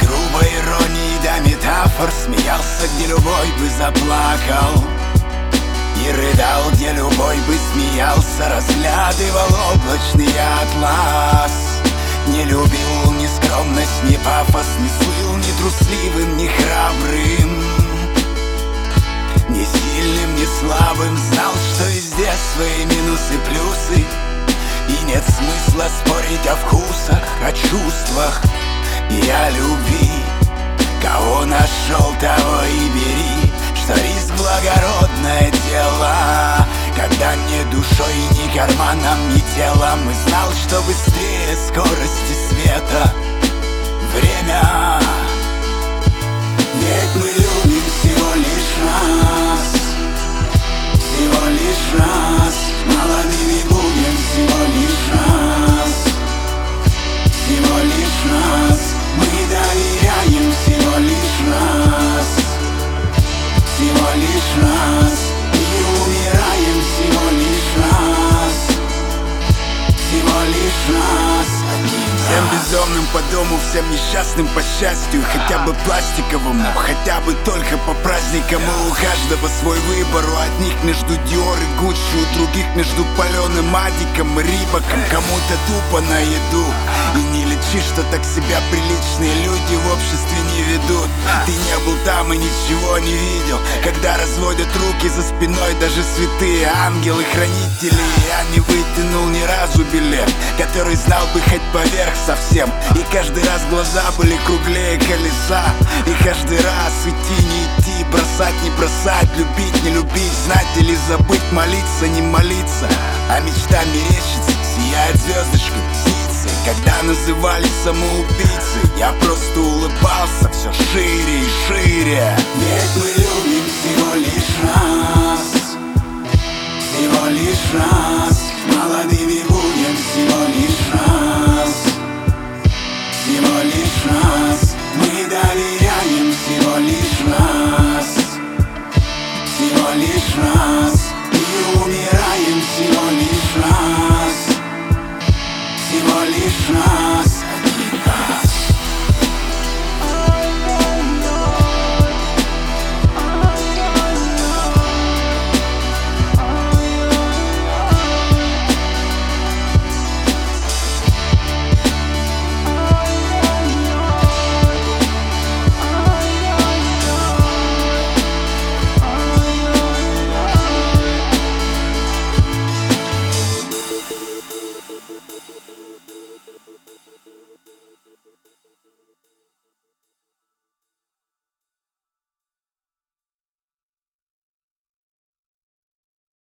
грубой иронии до метафор смеялся, где любой бы заплакал, и рыдал, где любой бы смеялся, разглядывал облачный атлас. Не любил ни скромность, ни пафос, не слыл ни трусливым, ни храбрым, ни сильным, ни слабым. Знал, что везде свои минусы, плюсы, и нет смысла спорить о вкусах, о чувствах и о любви. Кого нашел, того и бери, что риск благородное дело. Когда не душой, ни карманом, ни телом, и знал, что быстрее скорости света время. Ведь мы любим всего лишь раз, всего лишь раз. Молодыми будем всего лишь раз, всего лишь раз. Мы доверяем всего лишь раз, всего лишь раз. И умираем всего лишь раз, всего лишь раз. Всем безумным по дому, всем несчастным по счастью, хотя бы пластиковому, хотя бы только по праздникам. И у каждого свой выбор, у одних между Диор и Гуччи, у других между паленым Адиком и Рибаком. Кому-то тупо на еду, и не лечи, что так себя приличные люди в обществе не ведут. Ты не был там и ничего не видел, когда разводят руки за спиной даже святые ангелы-хранители. Я не вытянул ни разу билет, который знал бы хоть поверх совсем. И каждый раз глаза были круглее колеса, и каждый раз идти, не идти, бросать, не бросать, любить, не любить, знать или забыть, молиться, не молиться. А мечта мерещится, сияет звездочкой птицы. Когда называли самоубийцей, я просто улыбался все шире.